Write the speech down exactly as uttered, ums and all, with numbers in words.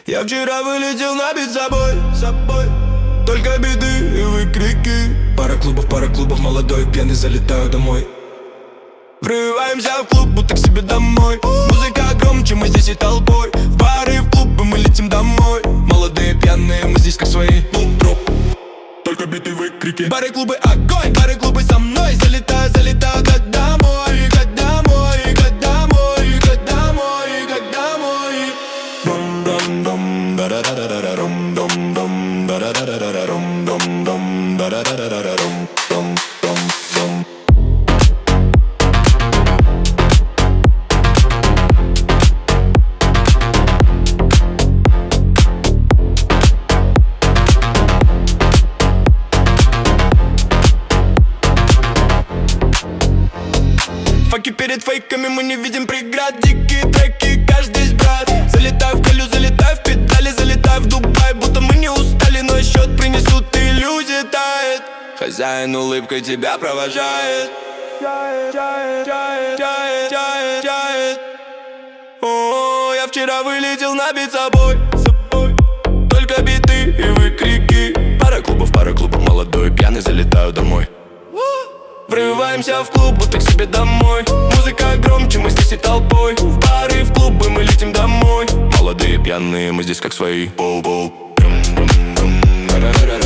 Я вчера вылетел набить собой, собой. Только беды и выкрики. Пара клубов, пара клубов, молодой, пьяный, залетаю домой. Врываемся в клуб, будто к себе домой. Музыка громче, мы здесь и толпой. В бары, в клубы, мы летим домой. Молодые, пьяные, мы здесь как свои. Только биты, выкрики. Бары, клубы, огонь, бары, клубы со мной. Залетаю, залетаю, как домой, как домой, как домой, как домой, как домой. Дом-дом-дом, да-да-да-да-да-дом, дом-дом, да-да-да-да-да-дом, дом-дом, да-да-да-да-да-дом, дом-дом-дом. Факи перед фейками, мы не видим преград. Дикие треки, каждый из брат. Залетаю в колю, залетаю в педали, залетаю в Дубай, будто мы не устали, но счет принесут, иллюзия тает. Хозяин улыбкой тебя провожает. Чает, чает, чает, чает, чает, чает. О, я вчера вылетел набить собой, собой. Только биты и выкрики. Пара клубов, пара клубов, молодой, пьяный, залетаю домой. Врываемся в клуб, будто к себе домой. Музыка громче, мы здесь и толпой. В бары, в клубы, мы летим домой. Молодые, пьяные, мы здесь как свои. Боу-боу.